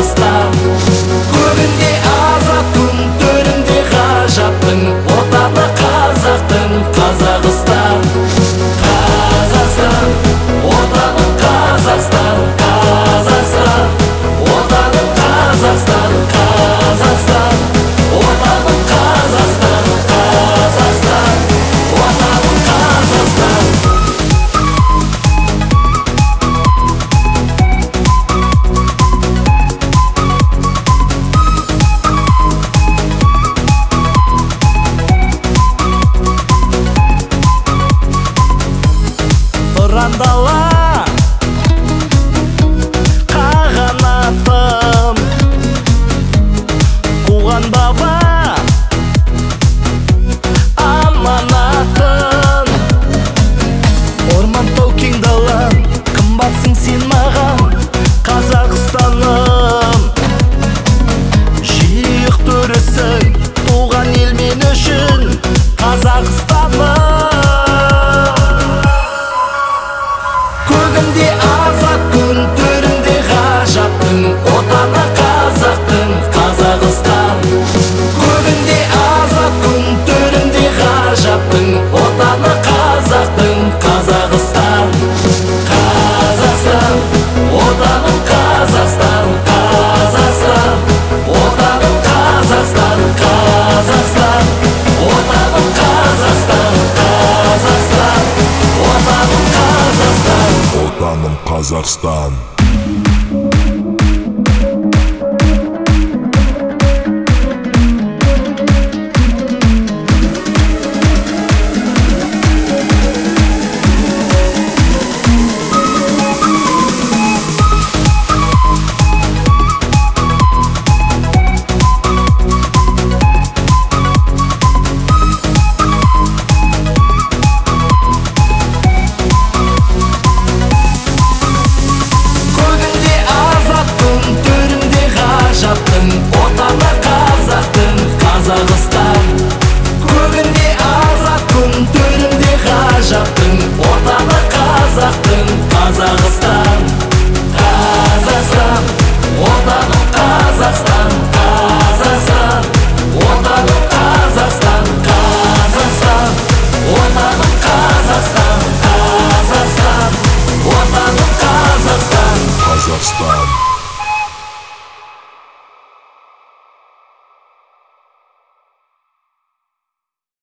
Қазақстан. Көгінде азат күн, төрінде ғажаптың отаны қазақтың Қазақстан. Қазақстан, отаным Қазақстан, Қазақстан, отаным Қазақстан, Қазақстан, отаным Қазақстан, Қазақстан, отаным Қазақстан. Дала қағанатым, қуған баба аманатын. Орман тау кең далам, қымбатсың сен маған Қазақстаным. Жиық төрісің, туған ел мен үшін Қазақстаным. Көгінде азат күн, төрінде ғажаптың отаны қазақтың Қазақстан. Көгінде азат күн, төрінде ғажаптың отаны қазақтың Қазақстан. Қазақстан, отаным Қазақстан, Қазақстан, отаным Қазақстан, Қазақстан, отаным Қазақстан, Қазақстан, отаным Қазақстан. Отаным Қазақстан.